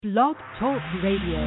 Blog Talk Radio.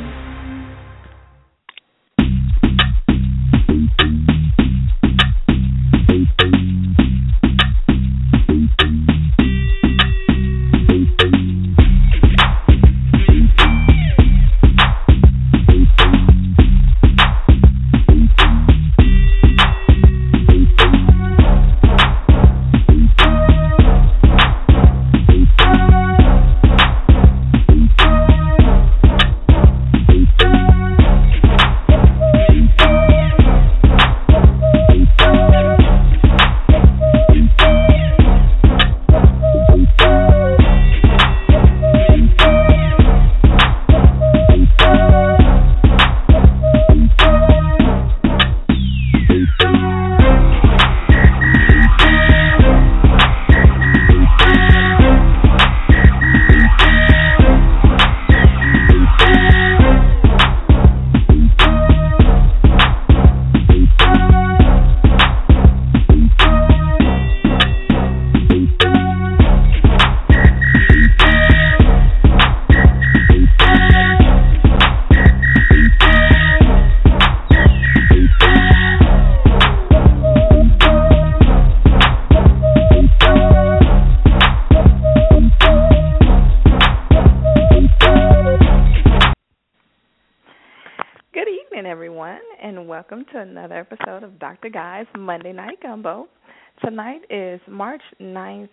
Welcome to another episode of Dr. Guy's Monday Night Gumbo. Tonight is March 9th,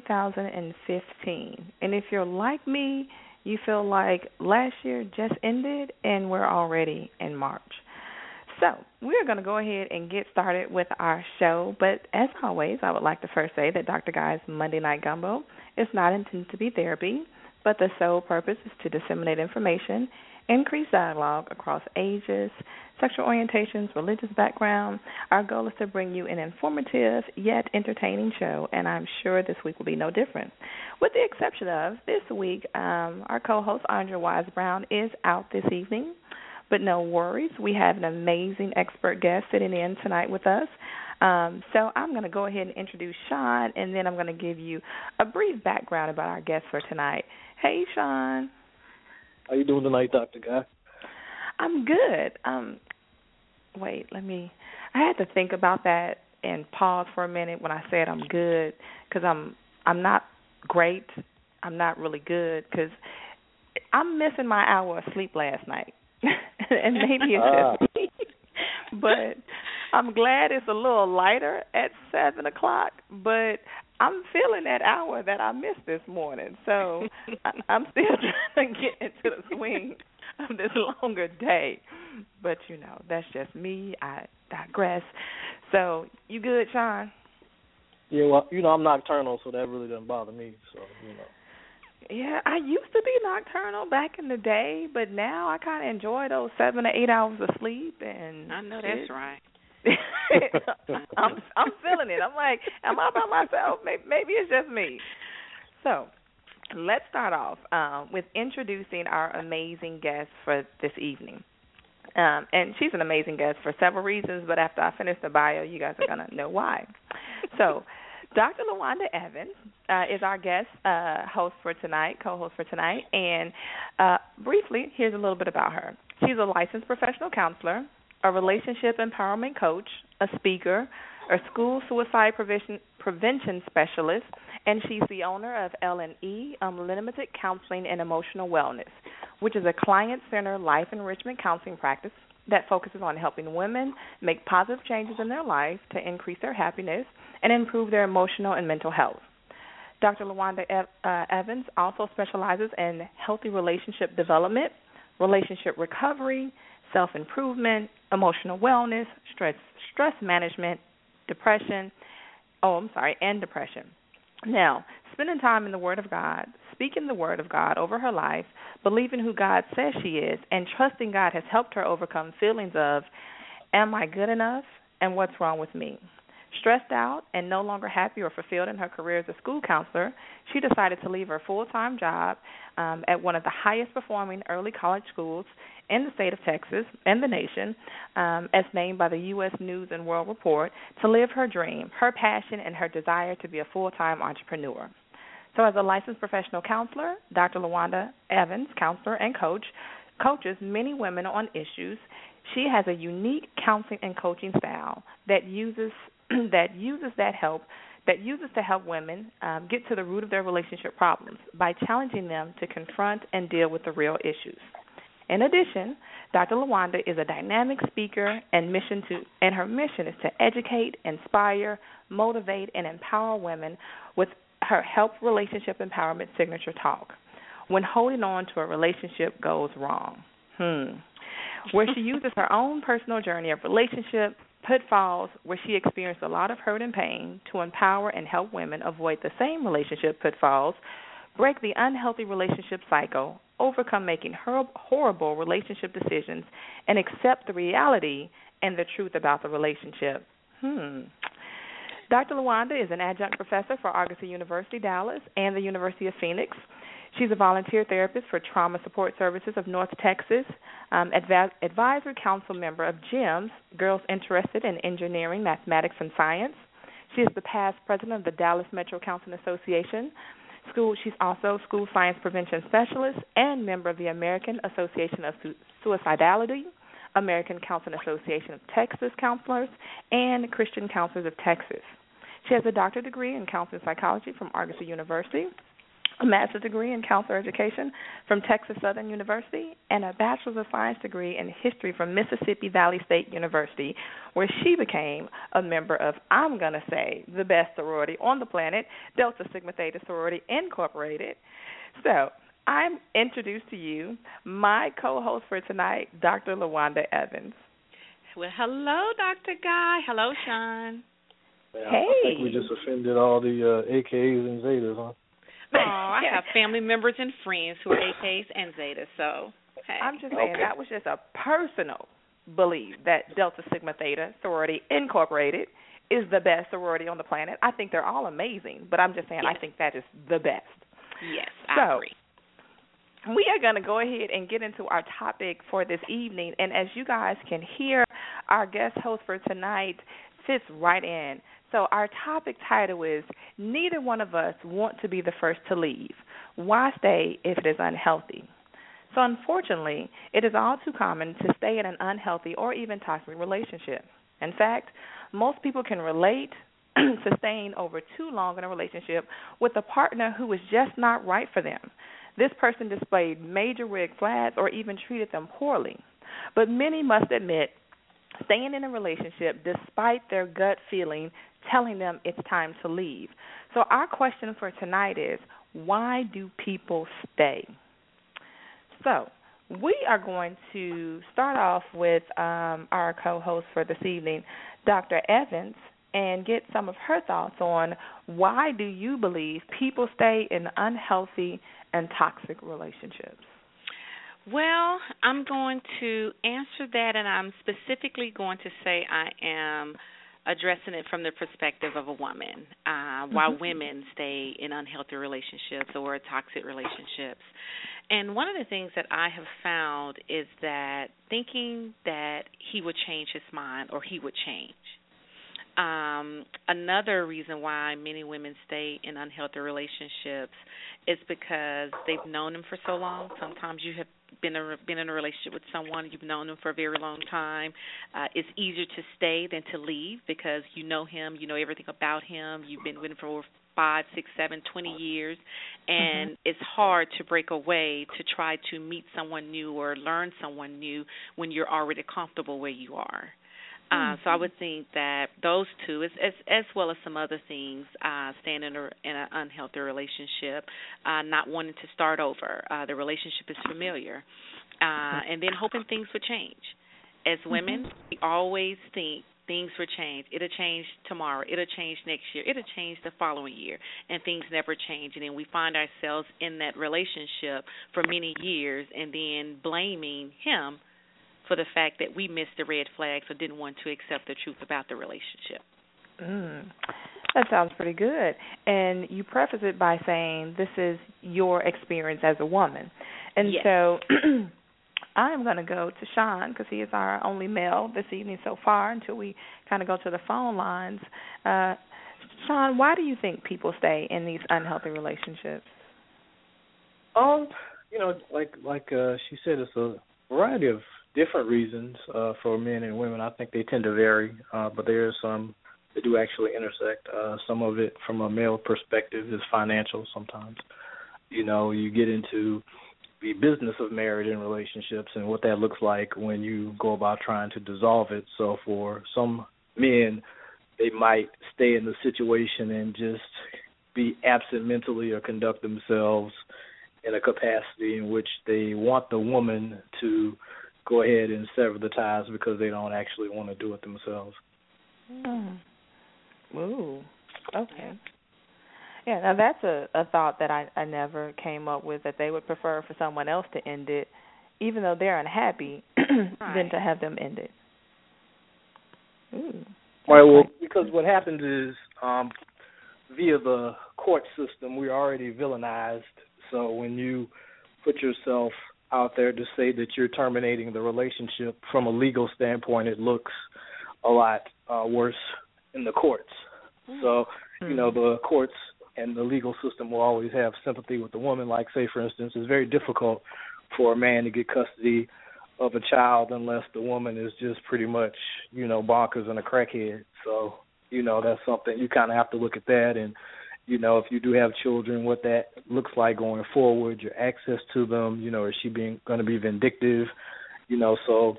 2015. And if you're like me, you feel like last year just ended and we're already in March. So we're going to go ahead and get started with our show. But as always, I would like to first say that Dr. Guy's Monday Night Gumbo is not intended to be therapy, but the sole purpose is to disseminate information, increase dialogue across ages, sexual orientations, religious background. Our goal is to bring you an informative yet entertaining show, and I'm sure this week will be no different. With the exception of this week, our co-host, Andrea Wise Brown, is out this evening, but no worries. We have an amazing expert guest sitting in tonight with us. So I'm going to go ahead and introduce Sean, and then I'm going to give you a brief background about our guest for tonight. Hey, Sean. How you doing tonight, Dr. Guy? I'm good. I had to think about that and pause for a minute when I said I'm good, because I'm not great. I'm not really good because I'm missing my hour of sleep last night. And maybe it's just me. But I'm glad it's a little lighter at 7 o'clock, but I'm feeling that hour that I missed this morning. So I'm still trying to get into the swing of this longer day. But, that's just me. I digress. So you good, Sean? Yeah, well, I'm nocturnal, so that really doesn't bother me. So, Yeah, I used to be nocturnal back in the day, but now I kind of enjoy those 7 to 8 hours of sleep. And I know that's right. I'm feeling it. I'm like, am I by myself? Maybe it's just me. So let's start off with introducing our amazing guest for this evening. And she's an amazing guest for several reasons, but after I finish the bio, you guys are going to know why. So Dr. LaWanda Evans is our guest co-host for tonight. And briefly, here's a little bit about her. She's a licensed professional counselor, a relationship empowerment coach, a speaker, a school suicide prevention specialist, and she's the owner of L&E, Unlimited Counseling and Emotional Wellness, which is a client-centered life enrichment counseling practice that focuses on helping women make positive changes in their life to increase their happiness and improve their emotional and mental health. Dr. LaWanda Evans also specializes in healthy relationship development, relationship recovery, self-improvement, emotional wellness, stress management, and depression. Now, spending time in the Word of God, speaking the Word of God over her life, believing who God says she is, and trusting God has helped her overcome feelings of, am I good enough, and what's wrong with me? Stressed out and no longer happy or fulfilled in her career as a school counselor, she decided to leave her full-time job at one of the highest-performing early college schools in the state of Texas and the nation, as named by the U.S. News and World Report, to live her dream, her passion, and her desire to be a full-time entrepreneur. So as a licensed professional counselor, Dr. LaWanda Evans, counselor and coach, coaches many women on issues. She has a unique counseling and coaching style that uses to help women get to the root of their relationship problems by challenging them to confront and deal with the real issues. In addition, Dr. LaWanda is a dynamic speaker, and her mission is to educate, inspire, motivate, and empower women with her Help Relationship Empowerment signature talk, when holding on to a relationship goes wrong, where she uses her own personal journey of relationship pitfalls where she experienced a lot of hurt and pain to empower and help women avoid the same relationship pitfalls, break the unhealthy relationship cycle, overcome making horrible relationship decisions, and accept the reality and the truth about the relationship. Dr. LaWanda is an adjunct professor for Argosy University, Dallas, and the University of Phoenix. She's a volunteer therapist for Trauma Support Services of North Texas, advisory council member of GEMS, Girls Interested in Engineering, Mathematics, and Science. She is the past president of the Dallas Metro Counseling Association. She's also school science prevention specialist and member of the American Association of Suicidality, American Counseling Association of Texas Counselors, and Christian Counselors of Texas. She has a doctorate degree in counseling psychology from Argosy University, a master's degree in counselor education from Texas Southern University, and a bachelor's of science degree in history from Mississippi Valley State University, where she became a member of, I'm going to say, the best sorority on the planet, Delta Sigma Theta Sorority Incorporated. So I'm introduced to you my co-host for tonight, Dr. LaWanda Evans. Well, hello, Dr. Guy. Hello, Sean. Man, Hey. I think we just offended all the AKs and Zetas, huh? Oh, I have family members and friends who are AKs and Zetas, so hey. I'm just saying that was just a personal belief that Delta Sigma Theta Sorority Incorporated is the best sorority on the planet. I think they're all amazing, but I'm just saying Yes. I think that is the best. Yes, I agree. We are going to go ahead and get into our topic for this evening, and as you guys can hear, our guest host for tonight fits right in. So our topic title is, neither one of us want to be the first to leave. Why stay if it is unhealthy? So unfortunately, it is all too common to stay in an unhealthy or even toxic relationship. In fact, most people can relate to staying over too long in a relationship with a partner who is just not right for them. This person displayed major red flags or even treated them poorly. But many must admit, staying in a relationship despite their gut feeling telling them it's time to leave. So our question for tonight is, why do people stay? So we are going to start off with our co-host for this evening, Dr. Evans, and get some of her thoughts on why do you believe people stay in unhealthy and toxic relationships? Well, I'm going to answer that, and I'm specifically going to say I am addressing it from the perspective of a woman, why women stay in unhealthy relationships or toxic relationships. And one of the things that I have found is that thinking that he would change his mind or he would change. Another reason why many women stay in unhealthy relationships is because they've known him for so long. Sometimes you have been in a relationship with someone, you've known them for a very long time. It's easier to stay than to leave because you know him, you know everything about him. You've been with him for over 5, 6, 7, 20 years, and it's hard to break away to try to meet someone new or learn someone new when you're already comfortable where you are. So I would think that those two, as well as some other things, staying in an unhealthy relationship, not wanting to start over. The relationship is familiar, and then hoping things would change. As women, we always think things will change. It'll change tomorrow. It'll change next year. It'll change the following year, and things never change. And then we find ourselves in that relationship for many years and then blaming him for the fact that we missed the red flags or didn't want to accept the truth about the relationship. That sounds pretty good. And you preface it by saying this is your experience as a woman. And yes. So I am going to go to Sean because he is our only male this evening so far until we kind of go to the phone lines. Sean, why do you think people stay in these unhealthy relationships? Like she said, it's a variety of different reasons for men and women. I think they tend to vary, but there are some that do actually intersect. Some of it, from a male perspective, is financial. Sometimes, you get into the business of marriage and relationships and what that looks like when you go about trying to dissolve it. So for some men, they might stay in the situation and just be absent mentally or conduct themselves in a capacity in which they want the woman to go ahead and sever the ties because they don't actually want to do it themselves. Ooh, okay. Yeah, now that's a thought that I never came up with, that they would prefer for someone else to end it, even though they're unhappy, than to have them end it. Ooh. Right, well, because what happens is via the court system, we're already villainized. So when you put yourself out there to say that you're terminating the relationship, from a legal standpoint, it looks a lot worse in the courts. So, the courts and the legal system will always have sympathy with the woman. Like, say, for instance, it's very difficult for a man to get custody of a child unless the woman is just pretty much, bonkers and a crackhead. So, that's something you kind of have to look at that. And, if you do have children, what that looks like going forward, your access to them, is she going to be vindictive? So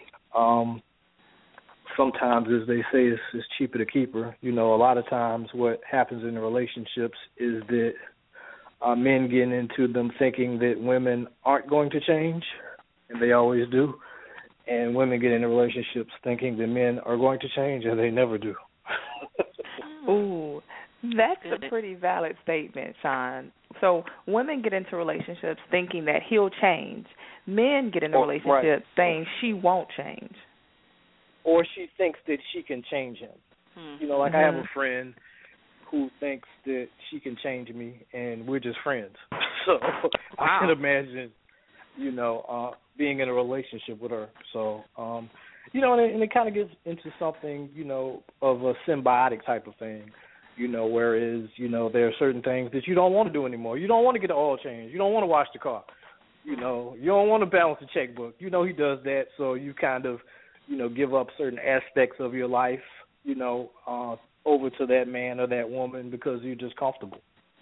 sometimes, as they say, it's cheaper to keep her. A lot of times what happens in the relationships is that men get into them thinking that women aren't going to change, and they always do. And women get into relationships thinking that men are going to change, and they never do. Ooh, that's a pretty valid statement, Sean. So women get into relationships thinking that he'll change. Men get into relationships saying she won't change. Or she thinks that she can change him. I have a friend who thinks that she can change me, and we're just friends. So I can imagine, being in a relationship with her. So, and it kind of gets into something, of a symbiotic type of thing. Whereas, there are certain things that you don't want to do anymore. You don't want to get an oil change. You don't want to wash the car. You don't want to balance the checkbook. He does that, so you kind of, give up certain aspects of your life, over to that man or that woman because you're just comfortable.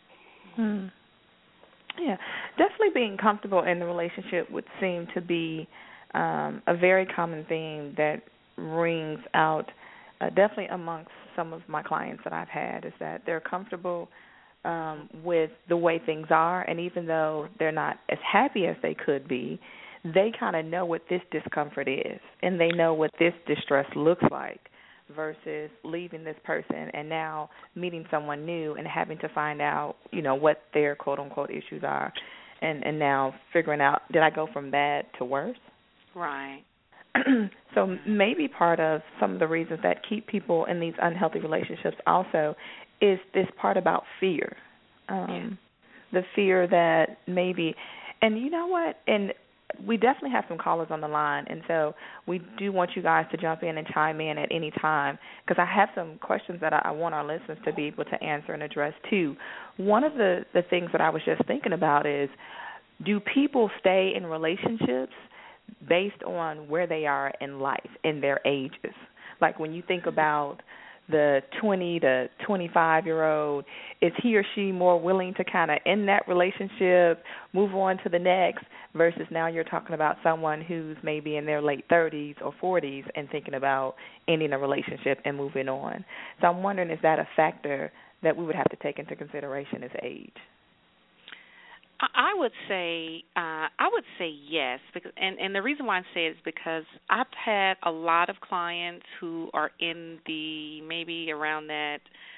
Yeah, definitely being comfortable in the relationship would seem to be a very common theme that rings out definitely amongst some of my clients that I've had, is that they're comfortable with the way things are, and even though they're not as happy as they could be, they kind of know what this discomfort is, and they know what this distress looks like, versus leaving this person and now meeting someone new and having to find out, what their quote-unquote issues are, and now figuring out, did I go from bad to worse? Right. So maybe part of some of the reasons that keep people in these unhealthy relationships also is this part about fear. The fear that maybe, and you know what, and we definitely have some callers on the line, and so we do want you guys to jump in and chime in at any time, because I have some questions that I want our listeners to be able to answer and address too. One of the things that I was just thinking about is, do people stay in relationships based on where they are in life, in their ages? Like when you think about the 20 to 25-year-old, is he or she more willing to kind of end that relationship, move on to the next, versus now you're talking about someone who's maybe in their late 30s or 40s and thinking about ending a relationship and moving on? So I'm wondering, is that a factor that we would have to take into consideration as age? I would say yes, because and the reason why I say it is because I've had a lot of clients who are in the maybe around that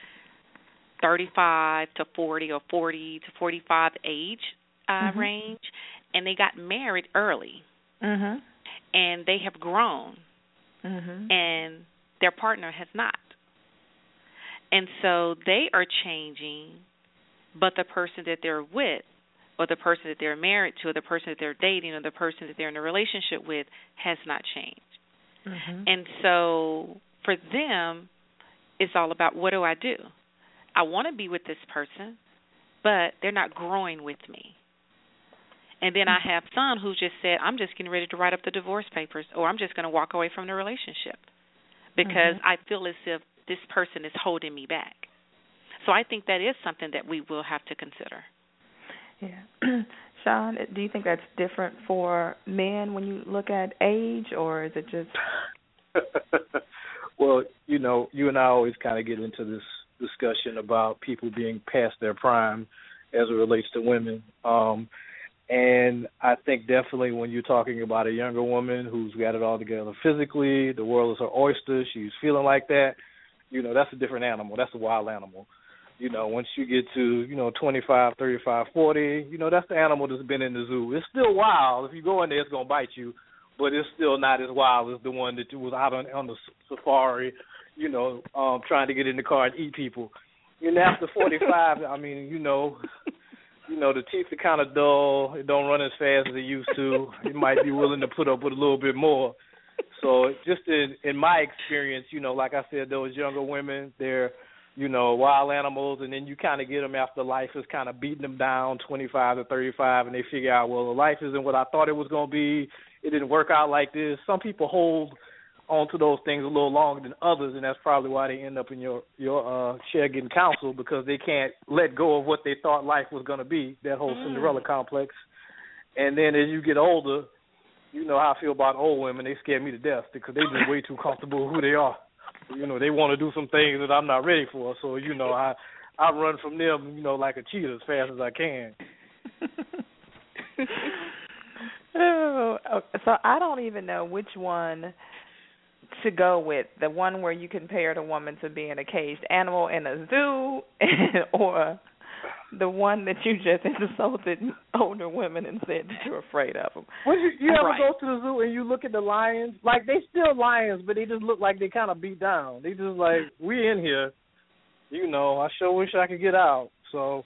35 to 40 or 40 to 45 age range, and they got married early, and they have grown, and their partner has not, and so they are changing, but the person that they're with, or the person that they're married to, or the person that they're dating, or the person that they're in a relationship with has not changed. And so for them, it's all about, what do I do? I want to be with this person, but they're not growing with me. And then I have son who just said, I'm just getting ready to write up the divorce papers, or I'm just going to walk away from the relationship because I feel as if this person is holding me back. So I think that is something that we will have to consider. Yeah. Sean, do you think that's different for men when you look at age, or is it just... Well, you know, you and I always kind of get into this discussion about people being past their prime as it relates to women. And I think definitely when you're talking about a younger woman who's got it all together physically, the world is her oyster, she's feeling like that, you know, that's a different animal. That's a wild animal. You know, once you get to, 25, 35, 40, that's the animal that's been in the zoo. It's still wild. If you go in there, it's going to bite you, but it's still not as wild as the one that was out on the safari, trying to get in the car and eat people. And after 45, I mean, the teeth are kind of dull. It don't run as fast as they used to. It might be willing to put up with a little bit more. So just in my experience, like I said, those younger women, they're, wild animals, and then you kind of get them after life is kind of beating them down, 25 to 35, and they figure out, well, life isn't what I thought it was going to be. It didn't work out like this. Some people hold on to those things a little longer than others, and that's probably why they end up in your chair getting counsel, because they can't let go of what they thought life was going to be, that whole Cinderella complex. And then as you get older, you know how I feel about old women. They scare me to death because they're just way too comfortable with who they are. They want to do some things that I'm not ready for. So, I run from them, like a cheetah as fast as I can. So I don't even know which one to go with, the one where you compare the woman to being a caged animal in a zoo, or the one that you just insulted older women and said that you're afraid of them. Well, you ever go to the zoo and you look at the lions? Like, they still lions, but they just look like they kind of beat down. They just like, we in here. I sure wish I could get out. So,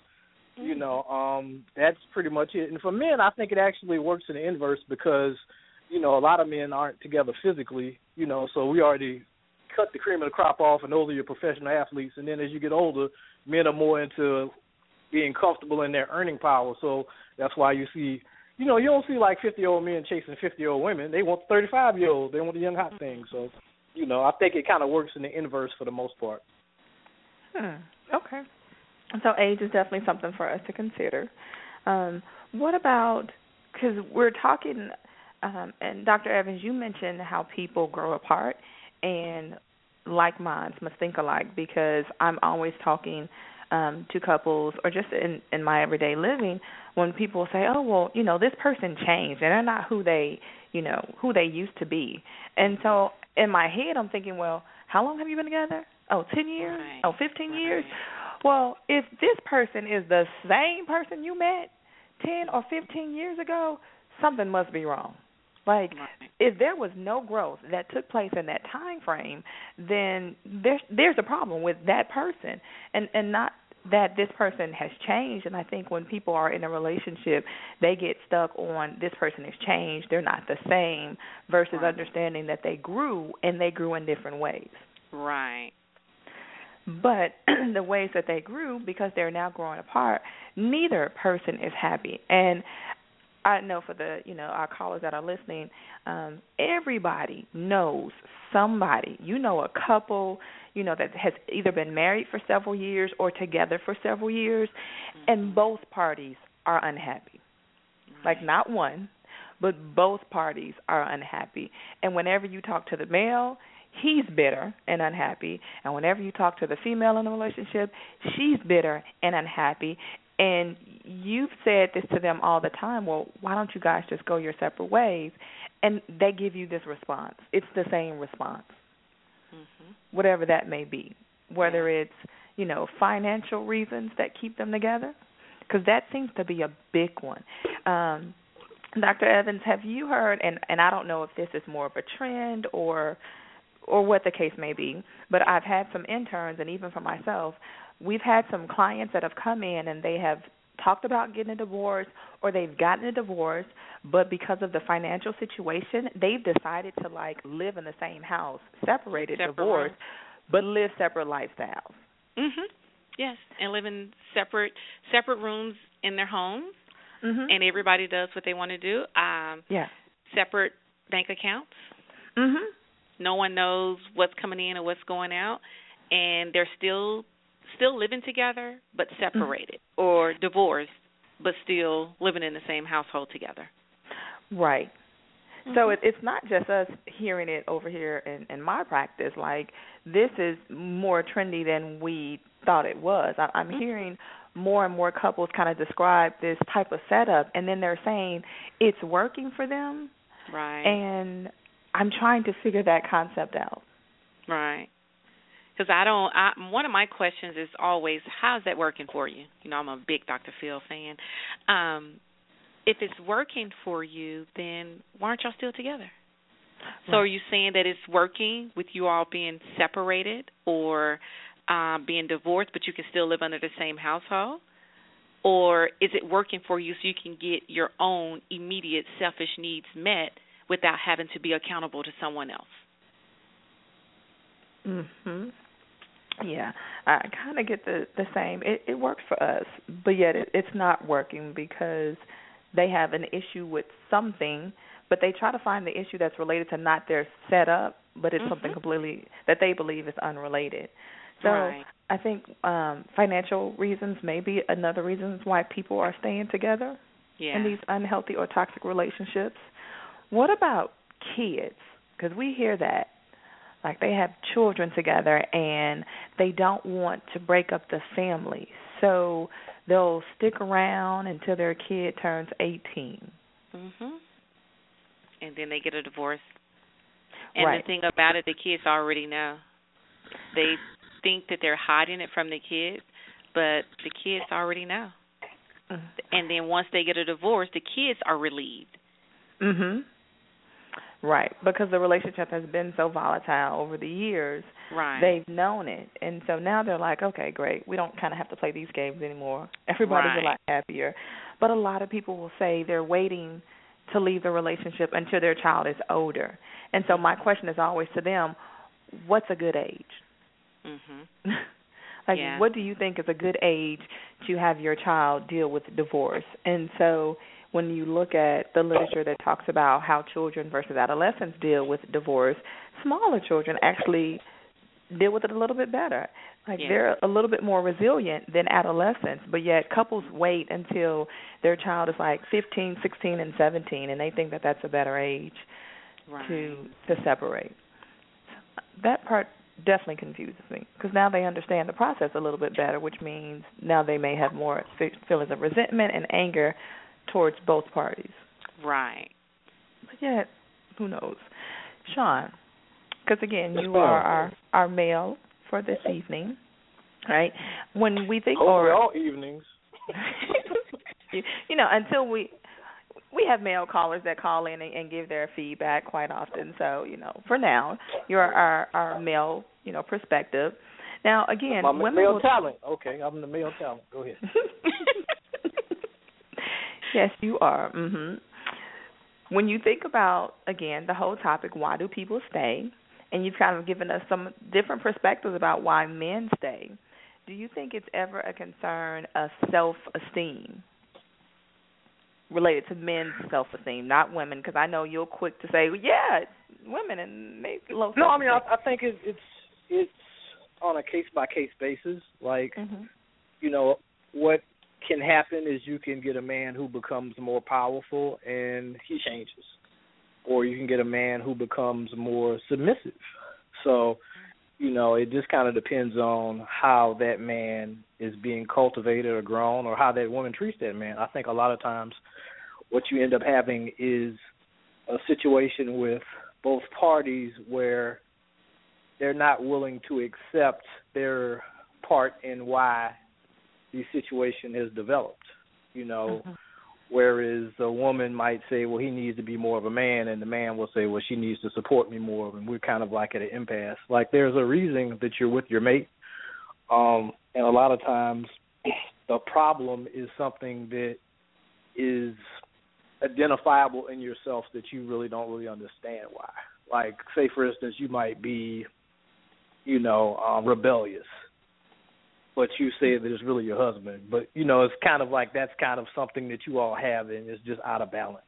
that's pretty much it. And for men, I think it actually works in the inverse because, a lot of men aren't together physically, so we already cut the cream of the crop off, and those are your professional athletes. And then as you get older, men are more into being comfortable in their earning power. So that's why you see, you don't see like 50-year-old men chasing 50-year-old women. They want 35-year-olds. They want the young hot thing. So, I think it kind of works in the inverse for the most part. Okay. So age is definitely something for us to consider. What about, because we're talking, and Dr. Evans, you mentioned how people grow apart, and like minds must think alike, because I'm always talking to couples, or just in my everyday living, when people say, oh, well, this person changed, and they're not who they used to be. And so in my head, I'm thinking, well, how long have you been together? Oh, 10 years? Right. Oh, 15 years? Well, if this person is the same person you met 10 or 15 years ago, something must be wrong. Like, if there was no growth that took place in that time frame, then there's a problem with that person, and not that this person has changed. And I think when people are in a relationship, they get stuck on this person has changed, they're not the same, versus understanding that they grew, and they grew in different ways. Right. But the ways that they grew, because they're now growing apart, neither person is happy. And I know for the, our callers that are listening, everybody knows somebody. A couple, that has either been married for several years or together for several years, and both parties are unhappy. Like, not one, but both parties are unhappy. And whenever you talk to the male, he's bitter and unhappy. And whenever you talk to the female in the relationship, she's bitter and unhappy. And you've said this to them all the time, well, why don't you guys just go your separate ways? And they give you this response. It's the same response, whatever that may be, whether it's, financial reasons that keep them together, because that seems to be a big one. Dr. Evans, have you heard, and I don't know if this is more of a trend or what the case may be, but I've had some interns, and even for myself, we've had some clients that have come in and they have talked about getting a divorce, or they've gotten a divorce, but because of the financial situation, they've decided to live in the same house, divorced, but live separate lifestyles. Yes, and live in separate rooms in their homes, Mhm. and everybody does what they want to do. Yeah. Separate bank accounts. Mhm. No one knows what's coming in or what's going out, and they're still living together but separated, or divorced but still living in the same household together. Right. So it's not just us hearing it over here in my practice. Like, this is more trendy than we thought it was. I'm hearing more and more couples kind of describe this type of setup, and then they're saying it's working for them. Right. And I'm trying to figure that concept out. Right. Because one of my questions is always, how's that working for you? You know, I'm a big Dr. Phil fan. If it's working for you, then why aren't y'all still together? So are you saying that it's working with you all being separated or being divorced, but you can still live under the same household? Or is it working for you so you can get your own immediate selfish needs met without having to be accountable to someone else? Mhm. Yeah, I kind of get the same. It works for us, but yet it's not working because they have an issue with something, but they try to find the issue that's related to not their setup, but it's something completely that they believe is unrelated. So I think financial reasons may be another reason why people are staying together in these unhealthy or toxic relationships. What about kids? Because we hear that. Like, they have children together and they don't want to break up the family. So they'll stick around until their kid turns 18. And then they get a divorce. And the thing about it, the kids already know. They think that they're hiding it from the kids, but the kids already know. And then once they get a divorce, the kids are relieved. Right, because the relationship has been so volatile over the years. Right. They've known it. And so now they're like, okay, great. We don't kind of have to play these games anymore. Everybody's a lot happier. But a lot of people will say they're waiting to leave the relationship until their child is older. And so my question is always to them, what's a good age? What do you think is a good age to have your child deal with divorce? And so when you look at the literature that talks about how children versus adolescents deal with divorce, smaller children actually deal with it a little bit better. They're a little bit more resilient than adolescents, but yet couples wait until their child is like 15, 16, and 17, and they think that that's a better age to separate. That part definitely confuses me because now they understand the process a little bit better, which means now they may have more feelings of resentment and anger towards both parties. Right. But yet, who knows? Sean, because again, you are our male for this evening, right? When we think all evenings. Until we have male callers that call in and give their feedback quite often. So, for now, you're our male, perspective. Now, again, I'm women male talent. Okay, I'm the male talent. Go ahead. Yes, you are. When you think about, again, the whole topic, why do people stay, and you've kind of given us some different perspectives about why men stay, do you think it's ever a concern of self-esteem related to men's self-esteem, not women? Because I know you're quick to say, it's women and maybe low self-esteem. No, I mean, I think it's on a case-by-case basis. Like, what can happen is you can get a man who becomes more powerful and he changes, or you can get a man who becomes more submissive. So, it just kind of depends on how that man is being cultivated or grown, or how that woman treats that man. I think a lot of times what you end up having is a situation with both parties where they're not willing to accept their part in why the situation has developed, whereas a woman might say, well, he needs to be more of a man, and the man will say, well, she needs to support me more, and we're kind of like at an impasse. Like, there's a reason that you're with your mate, and a lot of times the problem is something that is identifiable in yourself that you really don't really understand why. Like, say, for instance, you might be, rebellious. but you say that it's really your husband. But, it's kind of like that's kind of something that you all have, and it's just out of balance.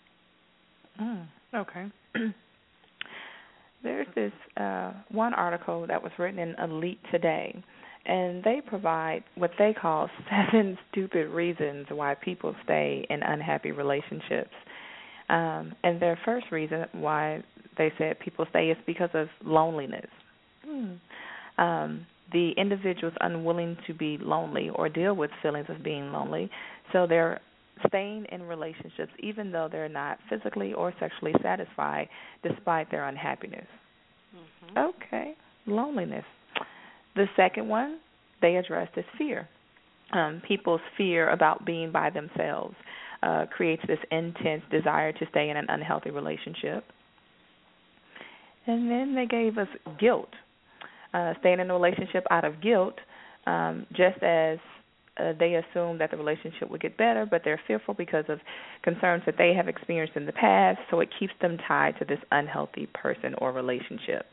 Okay. There's this one article that was written in Elite Today, and they provide what they call 7 stupid reasons why people stay in unhappy relationships. And their first reason why they said people stay is because of loneliness. The individual is unwilling to be lonely or deal with feelings of being lonely, so they're staying in relationships even though they're not physically or sexually satisfied despite their unhappiness. Okay, loneliness. The second one they addressed is fear. People's fear about being by themselves creates this intense desire to stay in an unhealthy relationship. And then they gave us guilt. Staying in a relationship out of guilt, just as they assume that the relationship would get better, but they're fearful because of concerns that they have experienced in the past, so it keeps them tied to this unhealthy person or relationship.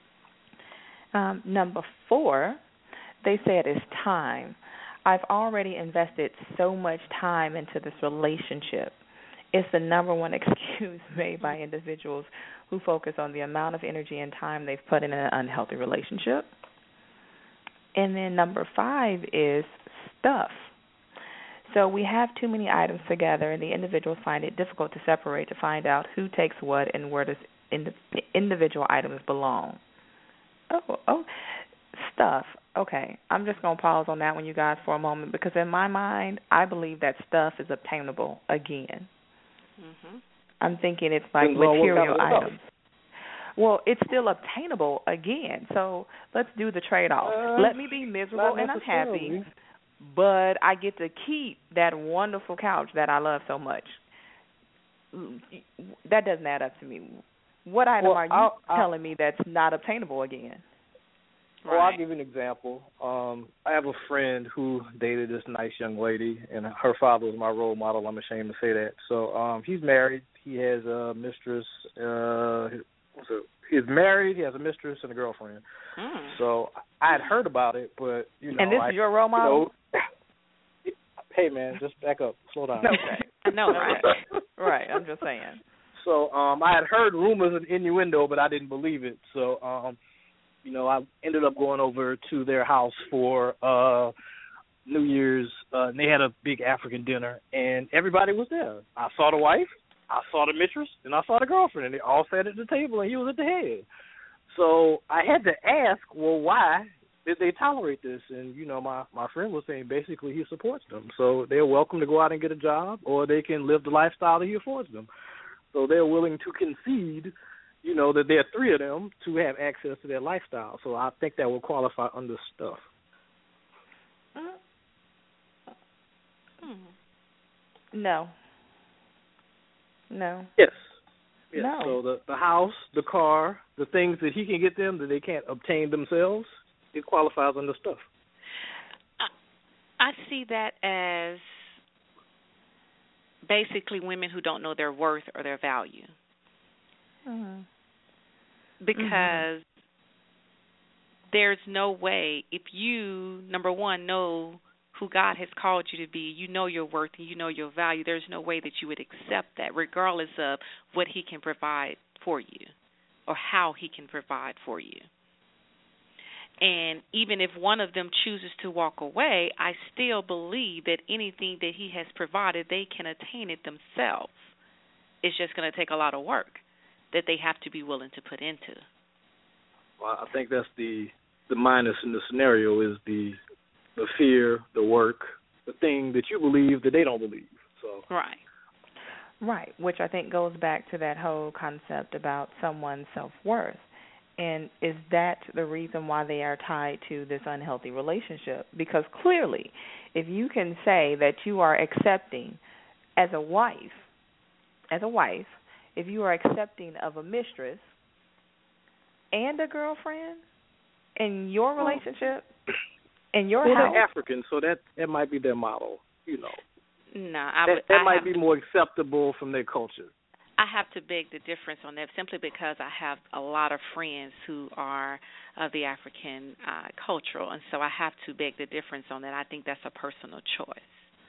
Number 4, they said is time. I've already invested so much time into this relationship. It's the number one excuse made by individuals who focus on the amount of energy and time they've put in an unhealthy relationship. And then number 5 is stuff. So we have too many items together, and the individuals find it difficult to separate to find out who takes what and where does individual items belong. Oh, stuff. Okay, I'm just going to pause on that one, you guys, for a moment, because in my mind, I believe that stuff is obtainable again. I'm thinking it's like material items. Well, it's still obtainable again. So let's do the trade-off. Let me be miserable and unhappy, but I get to keep that wonderful couch that I love so much. That doesn't add up to me. What item are you telling me that's not obtainable again? Well, I'll give you an example. I have a friend who dated this nice young lady, and her father was my role model. I'm ashamed to say that. So he's married. He has a mistress. He's married. He has a mistress and a girlfriend. So I had heard about it, but, And this is your role model? Hey, man, just back up. Slow down. Okay. No, right. Right, I'm just saying. So I had heard rumors and innuendo, but I didn't believe it. So, I ended up going over to their house for New Year's, and they had a big African dinner, and everybody was there. I saw the wife, I saw the mistress, and I saw the girlfriend, and they all sat at the table, and he was at the head. So I had to ask, well, why did they tolerate this? And, my friend was saying basically he supports them. So they're welcome to go out and get a job, or they can live the lifestyle that he affords them. So they're willing to concede, that there are 3 of them to have access to their lifestyle. So I think that will qualify under stuff. No. Yes. No. So the house, the car, the things that he can get them that they can't obtain themselves, it qualifies under stuff. I see that as basically women who don't know their worth or their value. Because there's no way, if you, number one, know who God has called you to be, you know your worth and you know your value, there's no way that you would accept that regardless of what he can provide for you or how he can provide for you. And even if one of them chooses to walk away, I still believe that anything that he has provided, they can attain it themselves. It's just going to take a lot of work that they have to be willing to put into. Well, I think that's the minus in the scenario is the fear, the work, the thing that you believe that they don't believe. So Right, which I think goes back to that whole concept about someone's self-worth. And is that the reason why they are tied to this unhealthy relationship? Because clearly, if you can say that you are accepting as a wife, if you are accepting of a mistress and a girlfriend in your relationship, in your house. They're African, so that might be their model, No, that might be more acceptable from their culture. I have to beg the difference on that simply because I have a lot of friends who are of the African cultural, and so I have to beg the difference on that. I think that's a personal choice.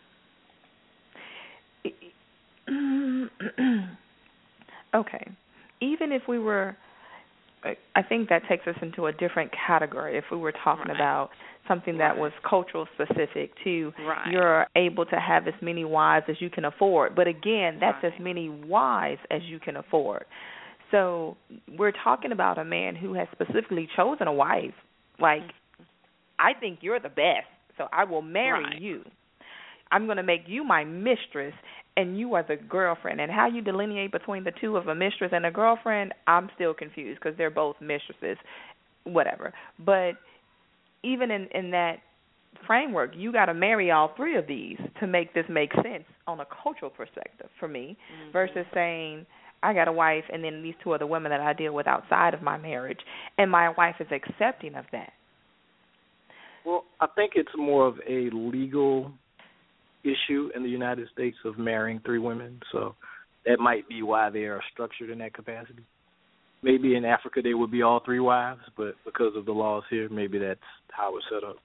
Okay. Even if we were, I think that takes us into a different category. If we were talking about something that was cultural specific to, you're able to have as many wives as you can afford. But again, that's as many wives as you can afford. So we're talking about a man who has specifically chosen a wife. Like, I think you're the best, so I will marry you. I'm going to make you my mistress, and you are the girlfriend. And how you delineate between the two of a mistress and a girlfriend, I'm still confused because they're both mistresses, whatever. But even in that framework, you got to marry all three of these to make this make sense on a cultural perspective for me, versus saying I got a wife and then these two other women that I deal with outside of my marriage, and my wife is accepting of that. Well, I think it's more of a legal issue in the United States of marrying three women, so that might be why they are structured in that capacity. Maybe in Africa they would be all three wives, but because of the laws here, maybe that's how it's set up.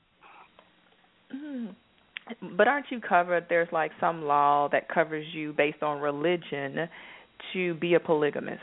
But aren't you covered? There's like some law that covers you based on religion to be a polygamist.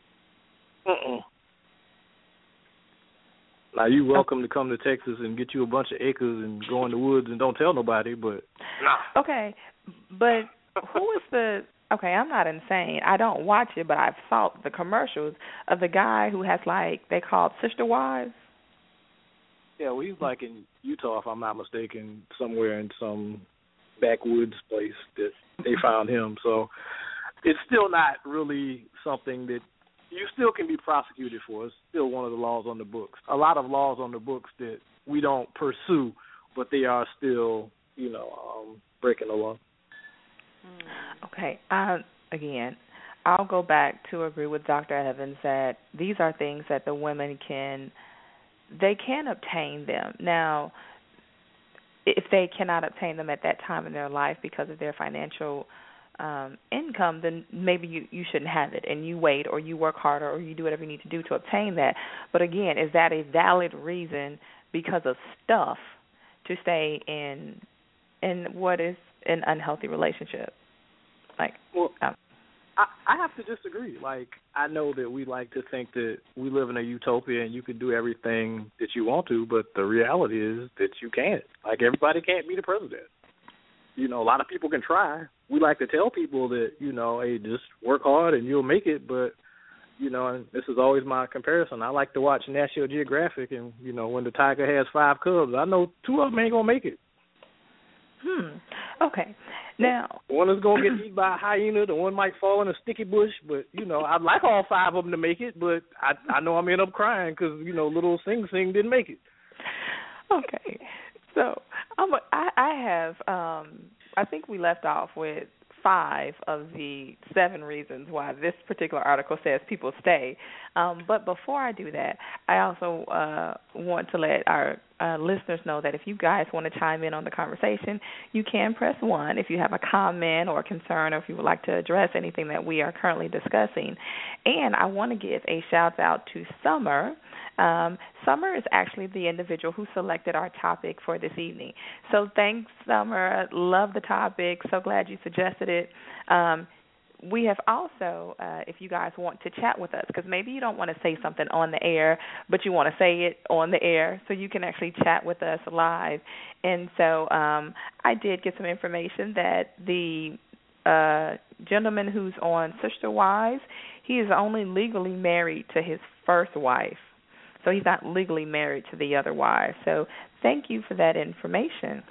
Now, you're welcome to come to Texas and get you a bunch of acres and go in the woods and don't tell nobody, but nah. Okay, but who is the... Okay, I'm not insane. I don't watch it, but I've saw the commercials of the guy who has, like, they call it sister wives. Yeah, well, he's like in Utah, if I'm not mistaken, somewhere in some backwoods place that they found him. So it's still not really something that you still can be prosecuted for. It's still one of the laws on the books. A lot of laws on the books that we don't pursue, but they are still, breaking the law. Okay. Again, I'll go back to agree with Dr. Evans that these are things that the women can obtain them. Now, if they cannot obtain them at that time in their life because of their financial income, then maybe you shouldn't have it, and you wait or you work harder or you do whatever you need to do to obtain that. But again, is that a valid reason because of stuff to stay in what is an unhealthy relationship? I have to disagree. Like, I know that we like to think that we live in a utopia and you can do everything that you want to, but the reality is that you can't. Like, everybody can't be the president. A lot of people can try. We like to tell people that, hey, just work hard and you'll make it, but, and this is always my comparison. I like to watch National Geographic, and, when the tiger has 5 cubs, I know 2 of them ain't going to make it. Okay. Now, one is going to get eaten by a hyena, the one might fall in a sticky bush, but, I'd like all 5 of them to make it, but I know I'm going to end up crying because, little Sing Sing didn't make it. Okay. So, I have, I think we left off with 5 of the 7 reasons why this particular article says people stay. But before I do that, I also want to let our listeners know that if you guys want to chime in on the conversation, you can press 1 if you have a comment or concern, or if you would like to address anything that we are currently discussing. And I want to give a shout-out to Summer. Summer is actually the individual who selected our topic for this evening. So thanks, Summer. Love the topic. So glad you suggested it. We have also, if you guys want to chat with us, because maybe you don't want to say something on the air, but you want to say it on the air, so you can actually chat with us live. And so I did get some information that the gentleman who's on Sister Wives, he is only legally married to his first wife. So he's not legally married to the other wife. So thank you for that information.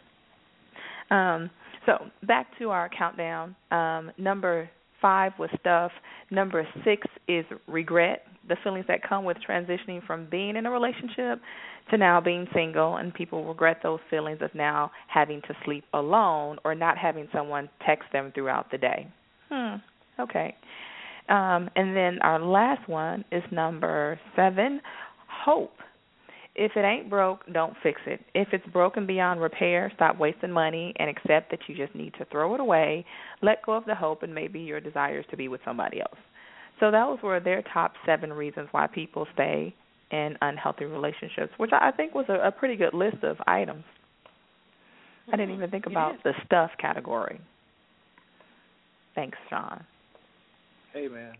So back to our countdown. Number 5 was stuff. Number 6 is regret, the feelings that come with transitioning from being in a relationship to now being single, and people regret those feelings of now having to sleep alone or not having someone text them throughout the day. Okay. And then our last one is number 7, hope. If it ain't broke, don't fix it. If it's broken beyond repair, stop wasting money and accept that you just need to throw it away, let go of the hope, and maybe your desires to be with somebody else. So those were their top 7 reasons why people stay in unhealthy relationships, which I think was a pretty good list of items. I didn't even think about the stuff category. Thanks, Sean. Hey, man.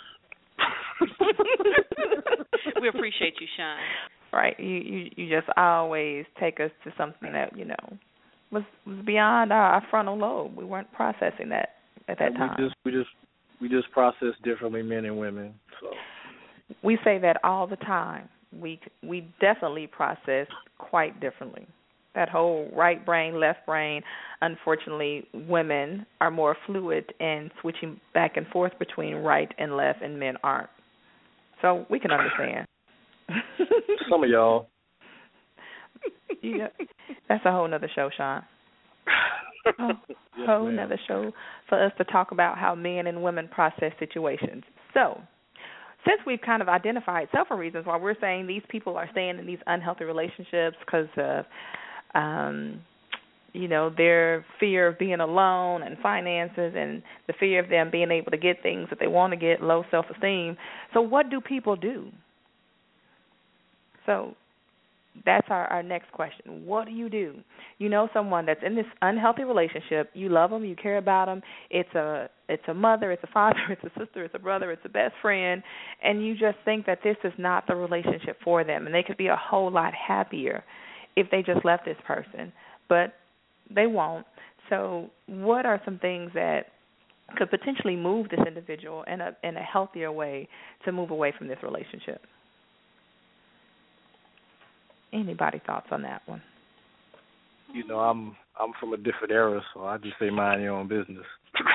We appreciate you, Sean. Right. You just always take us to something that, was beyond our frontal lobe. We weren't processing that at that time. We just process differently, men and women. So we say that all the time. We definitely process quite differently. That whole right brain, left brain. Unfortunately, women are more fluid in switching back and forth between right and left, and men aren't. So we can understand. Some of y'all. Yeah, that's a whole nother show, Sean. Whole nother show for us to talk about how men and women process situations. So, since we've kind of identified several reasons why we're saying these people are staying in these unhealthy relationships because of, their fear of being alone and finances and the fear of them being able to get things that they want to get, low self-esteem. So what do people do? So that's our next question. What do? You know someone that's in this unhealthy relationship. You love them. You care about them. It's a mother. It's a father. It's a sister. It's a brother. It's a best friend. And you just think that this is not the relationship for them. And they could be a whole lot happier if they just left this person. But they won't. So what are some things that could potentially move this individual in a healthier way to move away from this relationship? Anybody thoughts on that one? I'm from a different era, so I just say mind your own business.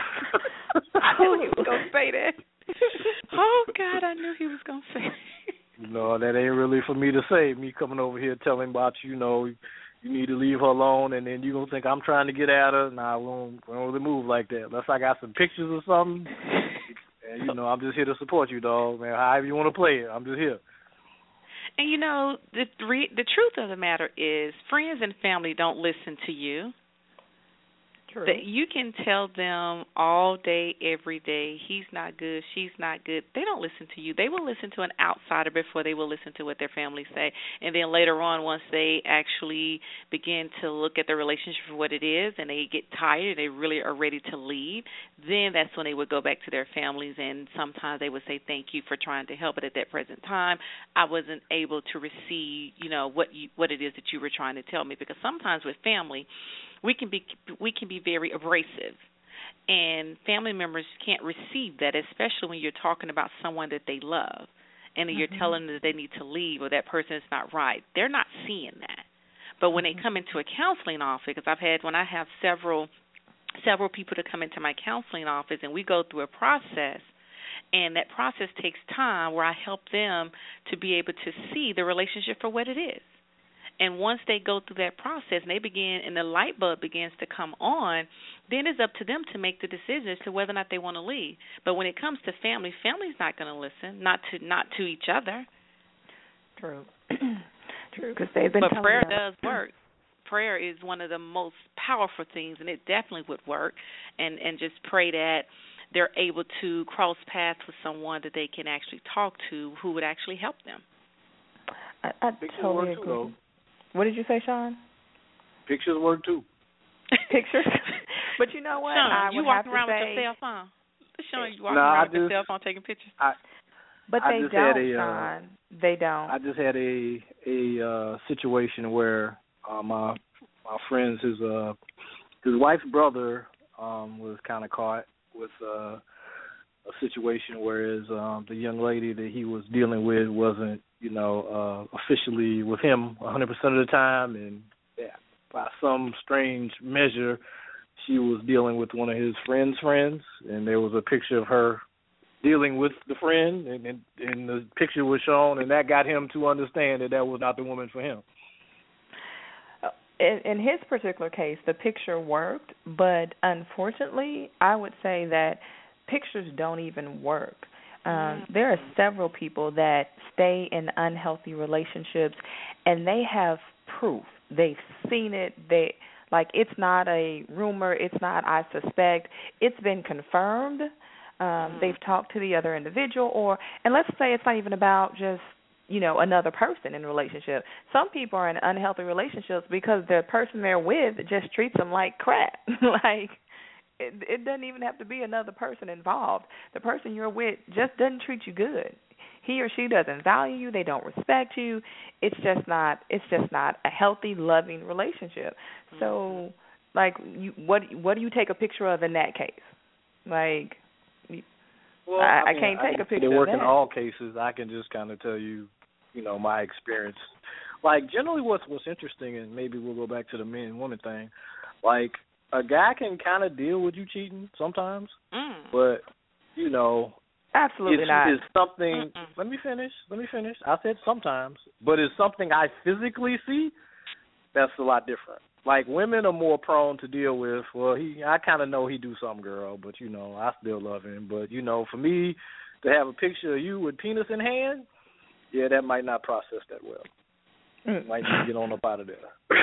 I knew he was going to say that. Oh, God, I knew he was going to say that. That ain't really for me to say. Me coming over here telling about, you need to leave her alone, and then you're going to think I'm trying to get at her. Nah, we don't really move like that. Unless I got some pictures or something. And, I'm just here to support you, dog, man. However you want to play it, I'm just here. And, the truth of the matter is friends and family don't listen to you. True. That you can tell them all day, every day, he's not good, she's not good. They don't listen to you. They will listen to an outsider before they will listen to what their family say. And then later on, once they actually begin to look at the relationship for what it is and they get tired, they really are ready to leave, then that's when they would go back to their families, and sometimes they would say, thank you for trying to help, but at that present time, I wasn't able to receive, what it is that you were trying to tell me. Because sometimes with family, we can be very abrasive, and family members can't receive that, especially when you're talking about someone that they love, and you're telling them that they need to leave or that person is not right. They're not seeing that. But when they come into a counseling office, because when I have several people to come into my counseling office, and we go through a process, and that process takes time where I help them to be able to see the relationship for what it is. And once they go through that process and and the light bulb begins to come on, then it's up to them to make the decision as to whether or not they want to leave. But when it comes to family's not going to listen, not to each other. True. True, because they've been But prayer us. does work. Prayer is one of the most powerful things, and it definitely would work. And just pray that they're able to cross paths with someone that they can actually talk to who would actually help them. I totally agree. What did you say, Sean? Pictures work too. Pictures? But you know what? Sean, you walking around with your cell phone. Sean, you walking around with your cell phone taking pictures. But they don't, Sean. They don't. I just had a situation where my friend's his wife's brother was kind of caught with a situation, whereas the young lady that he was dealing with wasn't, officially with him 100% of the time, and by some strange measure, she was dealing with one of his friends, and there was a picture of her dealing with the friend, and the picture was shown, and that got him to understand that was not the woman for him. In his particular case, the picture worked, but unfortunately, I would say that pictures don't even work. There are several people that stay in unhealthy relationships, and they have proof. They've seen it. It's not a rumor. It's not I suspect. It's been confirmed They've talked to the other individual, and let's say it's not even about just, another person in a relationship. Some people are in unhealthy relationships because the person they're with just treats them like crap. Like, it doesn't even have to be another person involved. The person you're with just doesn't treat you good. He or she doesn't value you. They don't respect you. It's just not a healthy, loving relationship. So, like, what do you take a picture of in that case? Like, well, I can't take a picture of that. They work in all cases. I can just kind of tell you, my experience. Like, generally what's interesting, and maybe we'll go back to the men and women thing, like, a guy can kind of deal with you cheating sometimes, but, absolutely not. It's something. Let me finish. I said sometimes, but it's something I physically see. That's a lot different. Like, women are more prone to deal with. Well, I kind of know he do something, girl, but I still love him. But for me to have a picture of you with penis in hand, yeah, that might not process that well. Might need to get on up out of there.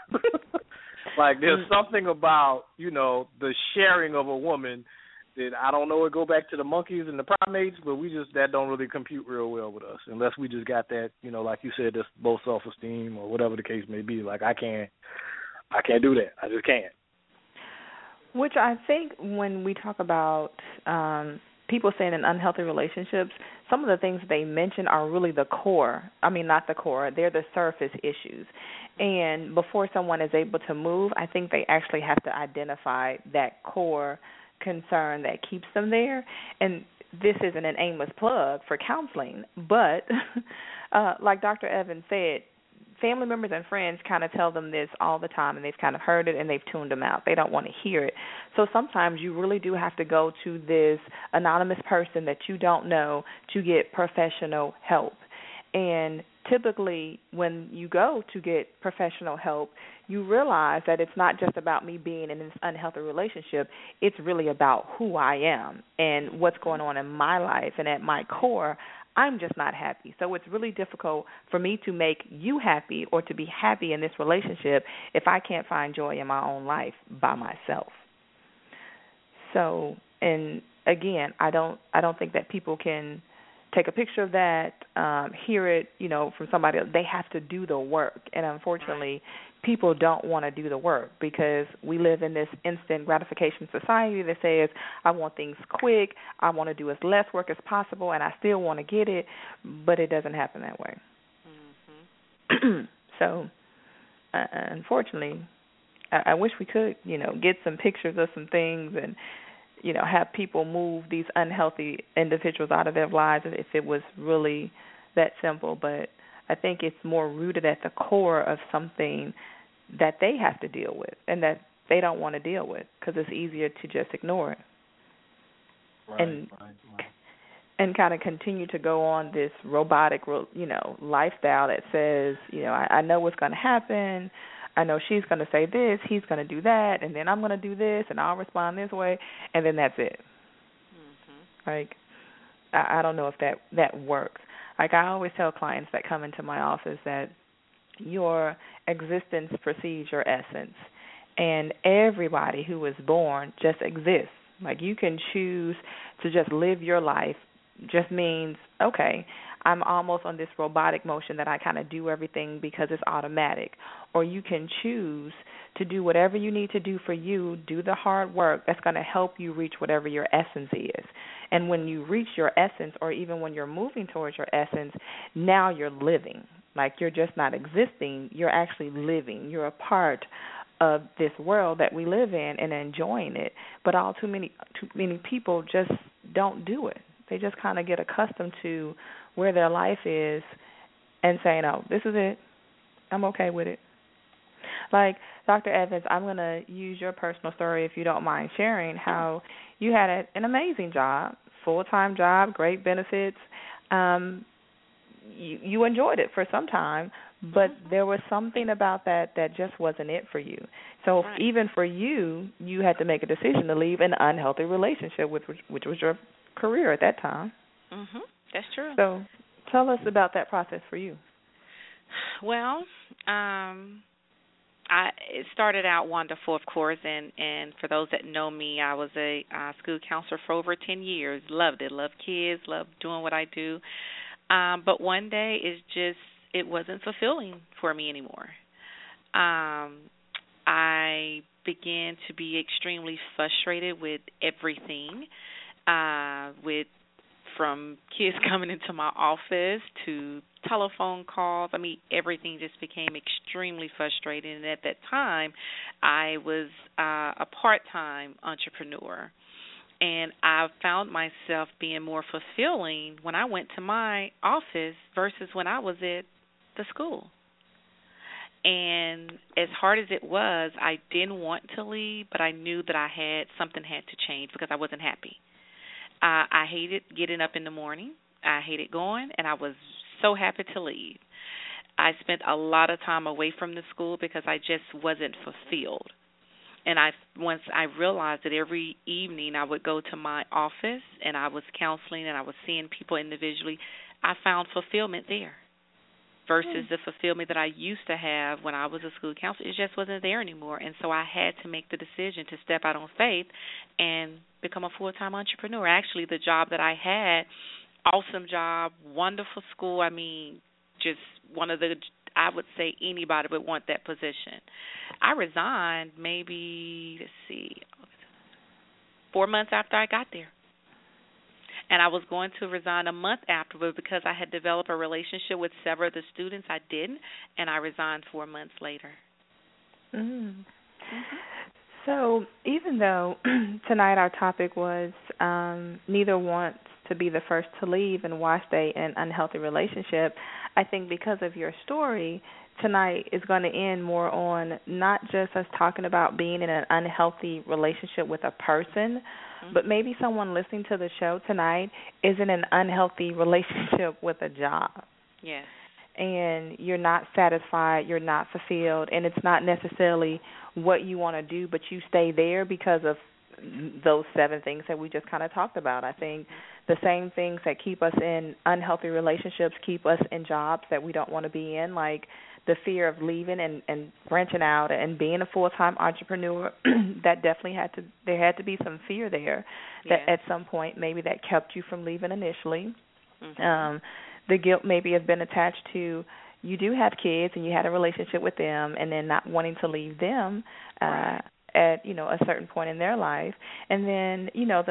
Like, there's something about the sharing of a woman. I don't know, it go back to the monkeys and the primates, but that don't really compute real well with us unless we just got that, like you said, that's low self-esteem or whatever the case may be. Like, I can't do that. I just can't. Which I think when we talk about people staying in unhealthy relationships, some of the things they mention are really the core. I mean, not the core. They're the surface issues. And before someone is able to move, I think they actually have to identify that core concern that keeps them there. And this isn't an aimless plug for counseling, but like Dr. Evans said, family members and friends kind of tell them this all the time, and they've kind of heard it and they've tuned them out. They don't want to hear it. So sometimes you really do have to go to this anonymous person that you don't know to get professional help. And typically when you go to get professional help, you realize that it's not just about me being in this unhealthy relationship. It's really about who I am and what's going on in my life. And at my core, I'm just not happy. So it's really difficult for me to make you happy or to be happy in this relationship if I can't find joy in my own life by myself. So, and again, I don't think that people can take a picture of that, hear it, from somebody else. They have to do the work. And unfortunately, people don't want to do the work because we live in this instant gratification society that says, I want things quick, I want to do as less work as possible, and I still want to get it, but it doesn't happen that way. So, unfortunately, I wish we could, get some pictures of some things and, have people move these unhealthy individuals out of their lives if it was really that simple. But I think it's more rooted at the core of something that they have to deal with and that they don't want to deal with because it's easier to just ignore it. Right. And kind of continue to go on this robotic, lifestyle that says, I know what's going to happen. I know she's going to say this, he's going to do that, and then I'm going to do this, and I'll respond this way, and then that's it. Like, I don't know if that works. Like, I always tell clients that come into my office that your existence precedes your essence, and everybody who is born just exists. Like, you can choose to just live your life, just means, okay, I'm almost on this robotic motion that I kind of do everything because it's automatic. Or you can choose to do whatever you need to do for you, do the hard work that's going to help you reach whatever your essence is. And when you reach your essence, or even when you're moving towards your essence, now you're living. Like, you're just not existing, you're actually living. You're a part of this world that we live in and enjoying it. But too many people just don't do it. They just kind of get accustomed to where their life is and saying, oh, this is it. I'm okay with it. Like, Dr. Evans, I'm going to use your personal story, if you don't mind sharing, how you had an amazing job, full-time job, great benefits. You enjoyed it for some time, but there was something about that just wasn't it for you. So even for you, you had to make a decision to leave an unhealthy relationship, which was your career at that time. That's true. So tell us about that process for you. Well, it started out wonderful, of course, and for those that know me, I was a school counselor for over 10 years. Loved it, loved kids, loved doing what I do. But one day it wasn't fulfilling for me anymore. I began to be extremely frustrated with everything, with from kids coming into my office to telephone calls. I mean, everything just became extremely frustrating. And at that time, I was a part-time entrepreneur. And I found myself being more fulfilling when I went to my office versus when I was at the school. And as hard as it was, I didn't want to leave, but I knew that something had to change because I wasn't happy. I hated getting up in the morning. I hated going, and I was so happy to leave. I spent a lot of time away from the school because I just wasn't fulfilled. And once I realized that every evening I would go to my office and I was counseling and I was seeing people individually, I found fulfillment there versus the fulfillment that I used to have when I was a school counselor. It just wasn't there anymore. And so I had to make the decision to step out on faith and become a full-time entrepreneur. Actually, the job that I had, awesome job, wonderful school. I mean, just one of the, I would say anybody would want that position. I resigned maybe, 4 months after I got there. And I was going to resign a month after, but because I had developed a relationship with several of the students, I didn't, and I resigned 4 months later. Mm-hmm. So even though tonight our topic was neither wants to be the first to leave and why stay in an unhealthy relationship, I think because of your story, tonight is going to end more on not just us talking about being in an unhealthy relationship with a person, but maybe someone listening to the show tonight is in an unhealthy relationship with a job. Yes. And you're not satisfied, you're not fulfilled, and it's not necessarily what you want to do, but you stay there because of those 7 things that we just kind of talked about. I think the same things that keep us in unhealthy relationships keep us in jobs that we don't want to be in, like the fear of leaving and branching out and being a full-time entrepreneur. That definitely there had to be some fear there that at some point maybe that kept you from leaving initially. Mm-hmm. The guilt maybe has been attached to you do have kids and you had a relationship with them and then not wanting to leave them at, a certain point in their life. And then,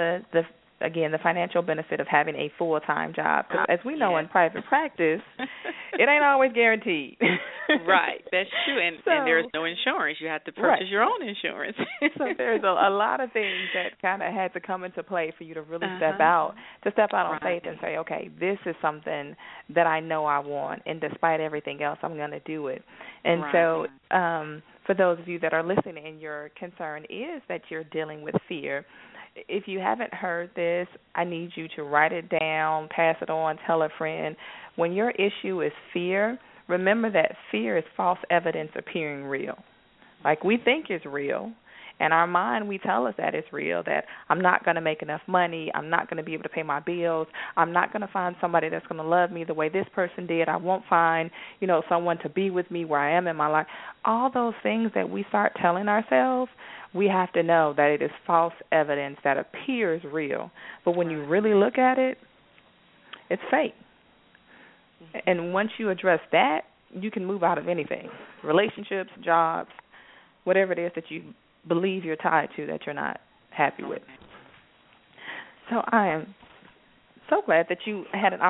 the financial benefit of having a full-time job. Because as we know in private practice, it ain't always guaranteed. Right, that's true. And there's no insurance. You have to purchase your own insurance. So there's a lot of things that kind of had to come into play for you to really step out on faith and say, okay, this is something that I know I want, and despite everything else, I'm going to do it. And so for those of you that are listening and your concern is that you're dealing with fear, if you haven't heard this, I need you to write it down, pass it on, tell a friend. When your issue is fear, remember that fear is false evidence appearing real. Like we think it's real. In our mind, we tell us that it's real, that I'm not going to make enough money, I'm not going to be able to pay my bills, I'm not going to find somebody that's going to love me the way this person did, I won't find, someone to be with me where I am in my life. All those things that we start telling ourselves, we have to know that it is false evidence that appears real. But when you really look at it, it's fake. And once you address that, you can move out of anything, relationships, jobs, whatever it is that you believe you're tied to that you're not happy with. So I am so glad that you had an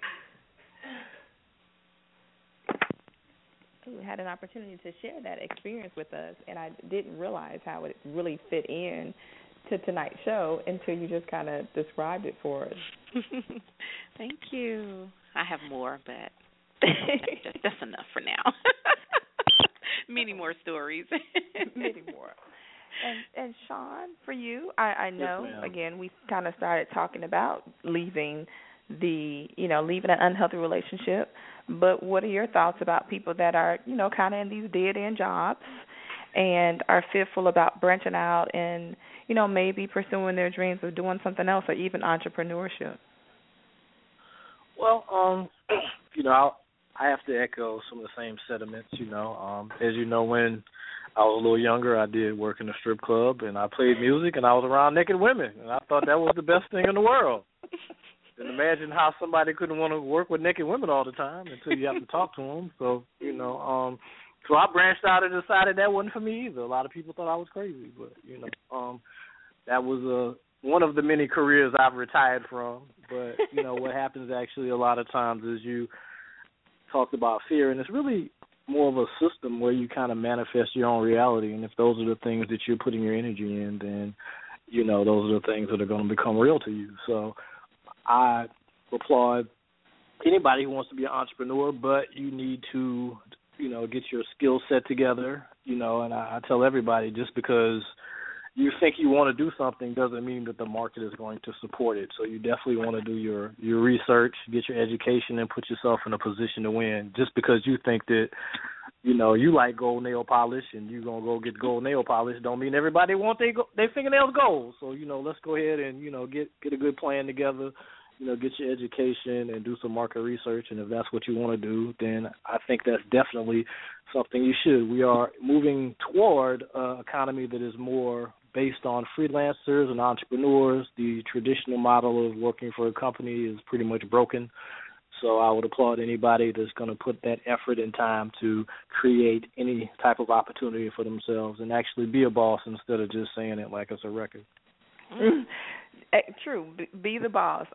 opportunity to share that experience with us, and I didn't realize how it really fit in to tonight's show until you just kind of described it for us. Thank you. I have more, but that's enough for now. Many more stories. Many more. And Sean, for you, I know, again, we kind of started talking about leaving leaving an unhealthy relationship, but what are your thoughts about people that are, kind of in these dead-end jobs and are fearful about branching out and, maybe pursuing their dreams of doing something else or even entrepreneurship? Well, I have to echo some of the same sentiments, as you know, when I was a little younger, I did work in a strip club, and I played music, and I was around naked women, and I thought that was the best thing in the world. And imagine how somebody couldn't want to work with naked women all the time until you have to talk to them. So, so I branched out and decided that wasn't for me either. A lot of people thought I was crazy, but, that was one of the many careers I've retired from. But, what happens actually a lot of times is you talked about fear, and it's really more of a system where you kind of manifest your own reality. And if those are the things that you're putting your energy in, then, those are the things that are going to become real to you. So I applaud anybody who wants to be an entrepreneur, but you need to, get your skill set together, and I tell everybody, just because you think you want to do something doesn't mean that the market is going to support it. So you definitely want to do your research, get your education, and put yourself in a position to win. Just because you think that, you like gold nail polish and you're going to go get gold nail polish don't mean everybody want their fingernails gold. So, let's go ahead and, get a good plan together, get your education and do some market research. And if that's what you want to do, then I think that's definitely something you should. We are moving toward an economy that is more based on freelancers and entrepreneurs. The traditional model of working for a company is pretty much broken. So I would applaud anybody that's going to put that effort and time to create any type of opportunity for themselves and actually be a boss instead of just saying it like it's a record. True. Be the boss.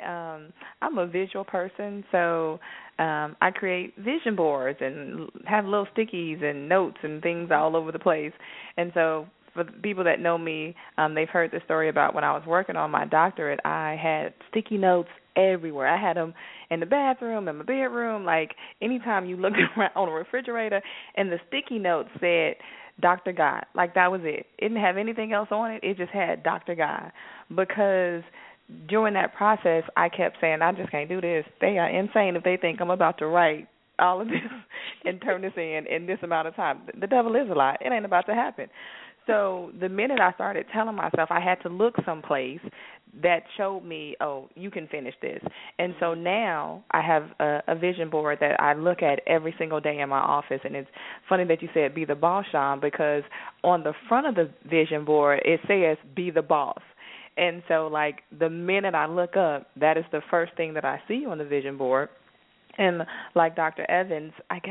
I'm a visual person, so I create vision boards and have little stickies and notes and things all over the place. And so for the people that know me, they've heard the story about when I was working on my doctorate, I had sticky notes everywhere. I had them in the bathroom, in my bedroom, like anytime you looked around on a refrigerator, and the sticky note said Dr. Guy. Like that was it. It didn't have anything else on it. It just had Dr. Guy. Because during that process, I kept saying, I just can't do this. They are insane if they think I'm about to write all of this and turn this in this amount of time. The devil is a lie. It ain't about to happen. So the minute I started telling myself I had to look someplace that showed me, oh, you can finish this. And so now I have a vision board that I look at every single day in my office. And it's funny that you said be the boss, Sean, because on the front of the vision board it says be the boss. And so, like, the minute I look up, that is the first thing that I see on the vision board. And like Dr. Evans,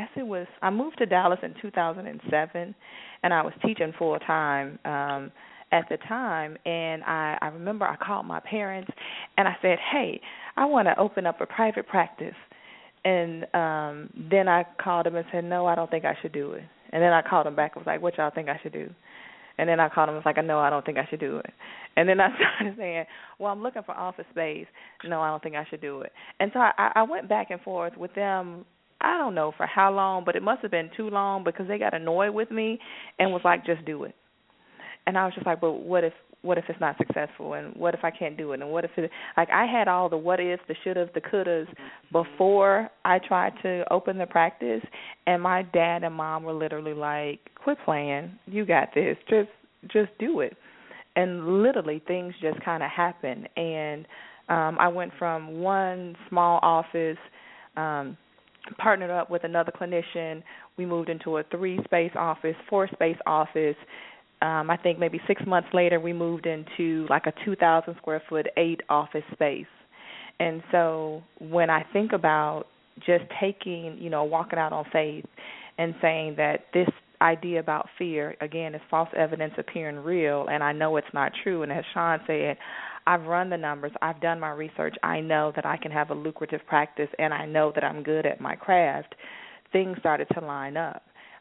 I moved to Dallas in 2007, and I was teaching full-time at the time. And I remember I called my parents, and I said, hey, I want to open up a private practice. And then I called them and said, no, I don't think I should do it. And then I called them back and was like, what y'all think I should do? And then I called them and was like, no, I don't think I should do it. And then I started saying, well, I'm looking for office space. No, I don't think I should do it. And so I went back and forth with them, I don't know for how long, but it must have been too long because they got annoyed with me and was like, just do it. And I was just like, but what if it's not successful, and what if I can't do it, and what if it, like I had all the what ifs, the should have, the could haves before I tried to open the practice, and my dad and mom were literally like, quit playing, you got this, just do it. And literally things just kind of happened, and I went from one small office, partnered up with another clinician. We moved into a 3-space office, 4-space office. I think maybe 6 months later we moved into like a 2,000 square foot 8 office space. And so when I think about just taking, walking out on faith and saying that this idea about fear, again, is false evidence appearing real, and I know it's not true. And as Sean said, I've run the numbers. I've done my research. I know that I can have a lucrative practice, and I know that I'm good at my craft. Things started to line up.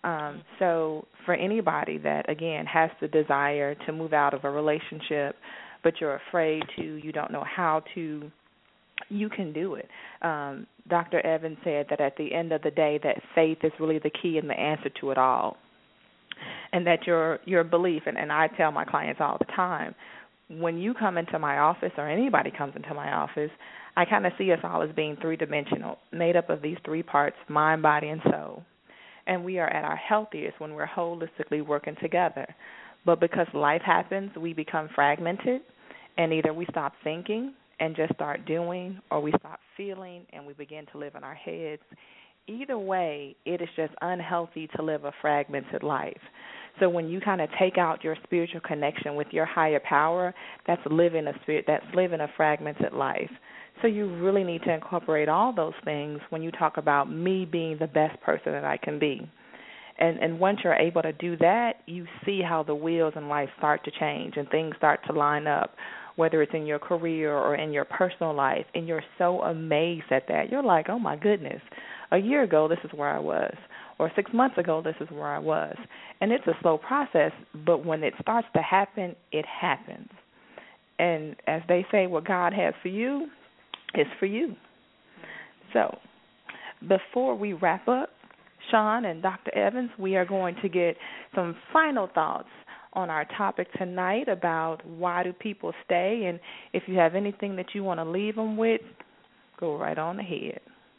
So for anybody that, again, has the desire to move out of a relationship, but you're afraid to, you don't know how to, you can do it. Dr. Evans said that at the end of the day that faith is really the key and the answer to it all, and that your belief, and I tell my clients all the time, when you come into my office or anybody comes into my office, I kind of see us all as being 3-dimensional, made up of these 3 parts, mind, body, and soul. And we are at our healthiest when we're holistically working together. But because life happens, we become fragmented, and either we stop thinking and just start doing, or we stop feeling and we begin to live in our heads. Either way, it is just unhealthy to live a fragmented life. So when you kind of take out your spiritual connection with your higher power, that's living a fragmented life. So you really need to incorporate all those things when you talk about me being the best person that I can be. And once you're able to do that, you see how the wheels in life start to change and things start to line up, whether it's in your career or in your personal life, and you're so amazed at that. You're like, oh, my goodness, a year ago this is where I was, or 6 months ago this is where I was. And it's a slow process, but when it starts to happen, it happens. And as they say, what God has for you is for you. So before we wrap up, Sean and Dr. Evans, we are going to get some final thoughts on our topic tonight about why do people stay, and if you have anything that you want to leave them with, go right on ahead.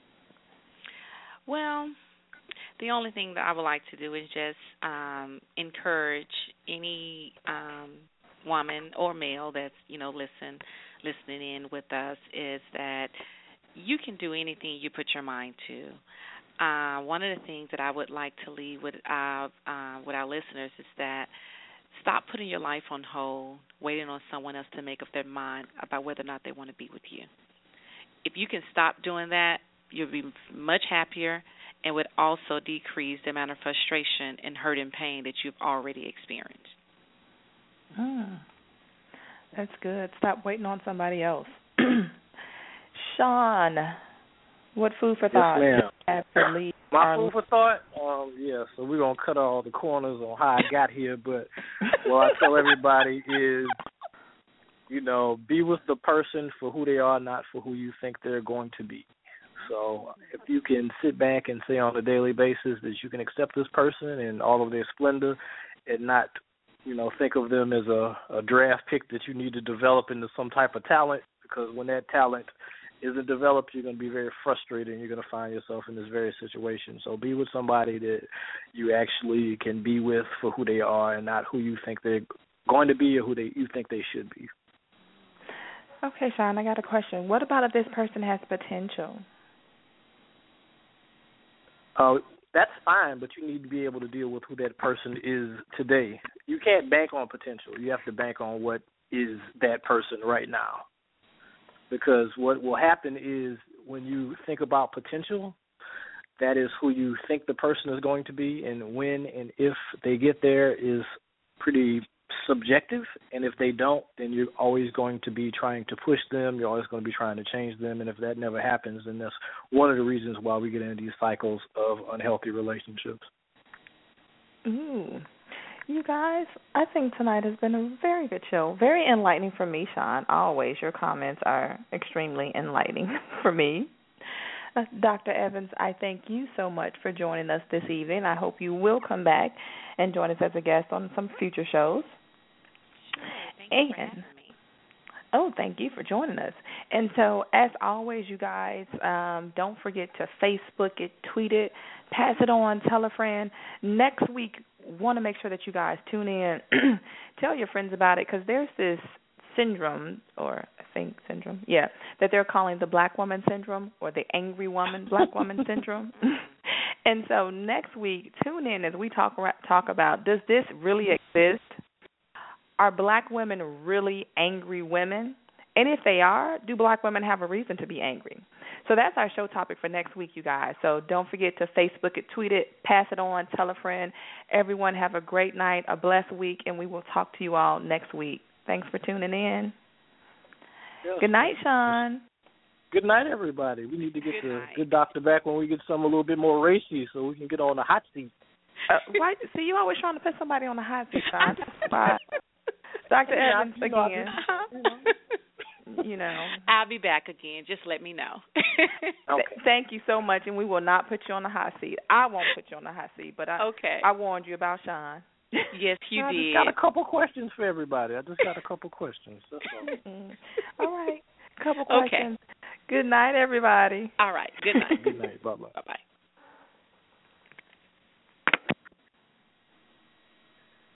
Well, the only thing that I would like to do is just encourage any woman or male that's, listening in with us, is that you can do anything you put your mind to. One of the things that I would like to leave with our listeners is that stop putting your life on hold, waiting on someone else to make up their mind about whether or not they want to be with you. If you can stop doing that, you'll be much happier and would also decrease the amount of frustration and hurt and pain that you've already experienced. That's good. Stop waiting on somebody else. Sean, what food for thought? Yes, ma'am. My food for thought? So we're going to cut all the corners on how I got here, but what I tell everybody is, be with the person for who they are, not for who you think they're going to be. So if you can sit back and say on a daily basis that you can accept this person and all of their splendor and not, think of them as a draft pick that you need to develop into some type of talent, because when that talent isn't developed, you're going to be very frustrated and you're going to find yourself in this very situation. So be with somebody that you actually can be with for who they are and not who you think they're going to be or who you think they should be. Okay, Sean, I got a question. What about if this person has potential? That's fine, but you need to be able to deal with who that person is today. You can't bank on potential. You have to bank on what is that person right now. Because what will happen is when you think about potential, that is who you think the person is going to be, and when and if they get there is pretty subjective, and if they don't, then you're always going to be trying to push them, you're always going to be trying to change them, and if that never happens, then that's one of the reasons why we get into these cycles of unhealthy relationships. Ooh. You guys, I think tonight has been a very good show. Very enlightening for me, Sean. Always, your comments are extremely enlightening for me. Dr. Evans, I thank you so much for joining us this evening. I hope you will come back and join us as a guest on some future shows. Sure. Thank you for having me. Oh, thank you for joining us. And so, as always, you guys, don't forget to Facebook it, tweet it, pass it on, tell a friend. Next week, want to make sure that you guys tune in. Tell your friends about it, because there's this syndrome, that they're calling the black woman syndrome or the angry woman, black woman syndrome. And so next week, tune in as we talk about, does this really exist? Are black women really angry women? And if they are, do black women have a reason to be angry? So that's our show topic for next week, you guys. So don't forget to Facebook it, tweet it, pass it on, tell a friend. Everyone have a great night, a blessed week, and we will talk to you all next week. Thanks for tuning in. Yes. Good night, Sean. Good night, everybody. We need to get the good doctor back when we get some a little bit more racy so we can get on the hot seat. Why? See, you always trying to put somebody on the hot seat, Sean. Bye. Dr. Evans, again. I'll be back again. Just let me know. Okay. Thank you so much, and we will not put you on the hot seat. I won't put you on the hot seat, but I warned you about Sean. Yes, you did. I just got a couple questions for everybody. That's all. All right. Couple questions. Good night, everybody. All right. Good night. Good night. Bye-bye. Bye-bye.